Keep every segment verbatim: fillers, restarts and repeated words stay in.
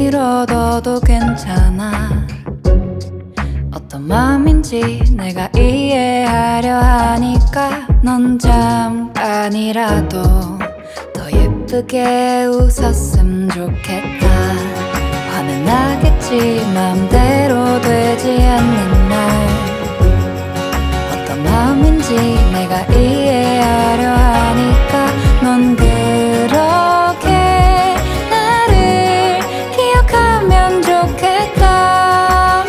미뤄둬도 괜찮아. 어떤 맘인지 내가 이해하려 하니까 넌 잠깐이라도 더 예쁘게 웃었으면 좋겠다. 화는 나겠지 맘대로 되지 않는 날. 어떤 맘인지 내가 이해하려 하니까 넌 그렇게 나를 기억하면 좋겠다.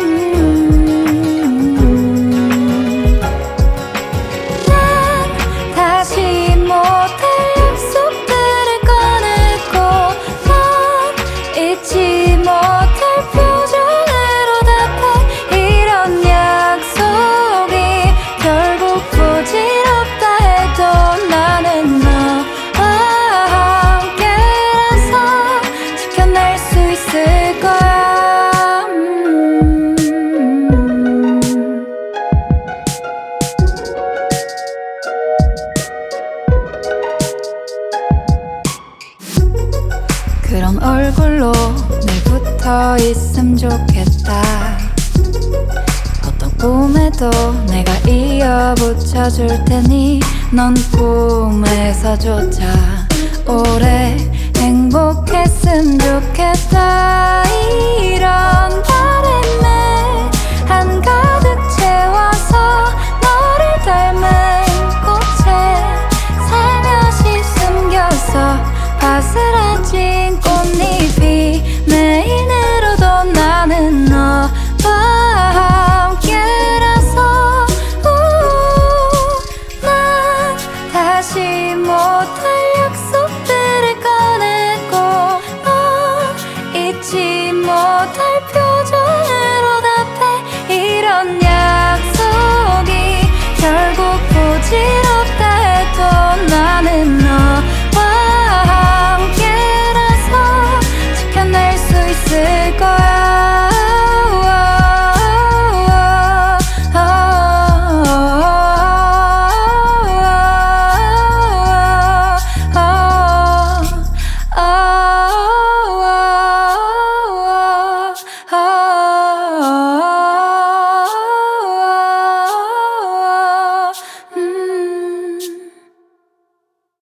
음. 난 다시 못할 약속들을 꺼냈고 넌 잊지 못할 표정으로 답해. 이런 약속이 결국 부질없다 해도 나는 너와 함께라서 지켜낼 수 있을 거야. 음. 그런 얼굴로 늘 붙어 있음 좋겠다. 어떤 꿈에도 내가 이어 붙여줄 테니 넌 꿈에서조차 오래 행복했음 좋겠다.